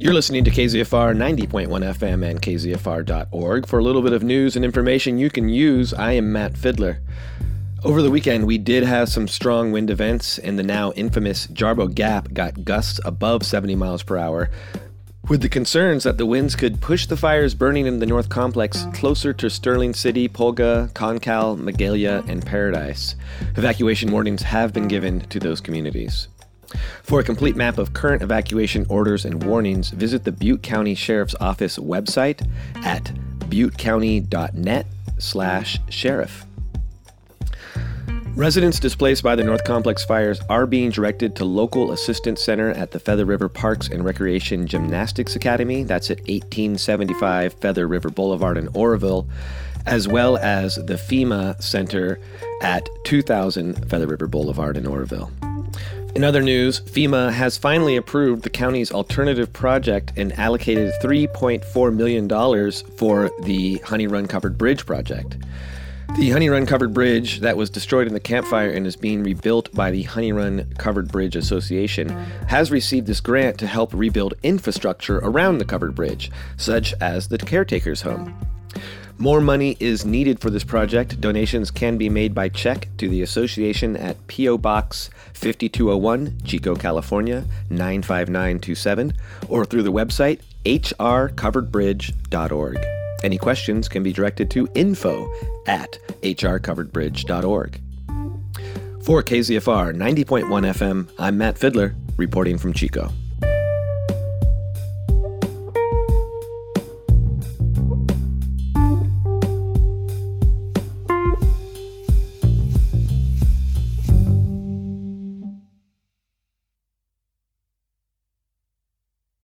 You're listening to KZFR 90.1 FM and KZFR.org. For a little bit of news and information you can use, I am Matt Fiddler. Over the weekend, we did have some strong wind events, and the now infamous Jarbo Gap got gusts above 70 miles per hour, with the concerns that the winds could push the fires burning in the North Complex closer to Sterling City, Polga, Concal, Magalia, and Paradise. Evacuation warnings have been given to those communities. For a complete map of current evacuation orders and warnings, visit the Butte County Sheriff's Office website at buttecounty.net/sheriff. Residents displaced by the North Complex fires are being directed to local assistance center at the Feather River Parks and Recreation Gymnastics Academy. That's at 1875 Feather River Boulevard in Oroville, as well as the FEMA Center at 2000 Feather River Boulevard in Oroville. In other news, FEMA has finally approved the county's alternative project and allocated $3.4 million for the Honey Run Covered Bridge project. The Honey Run Covered Bridge that was destroyed in the Camp Fire and is being rebuilt by the Honey Run Covered Bridge Association has received this grant to help rebuild infrastructure around the covered bridge, such as the caretaker's home. More money is needed for this project. Donations can be made by check to the association at P.O. Box 5201, Chico, California, 95927, or through the website hrcoveredbridge.org. Any questions can be directed to info@hrcoveredbridge.org. For KZFR 90.1 FM, I'm Matt Fiddler, reporting from Chico.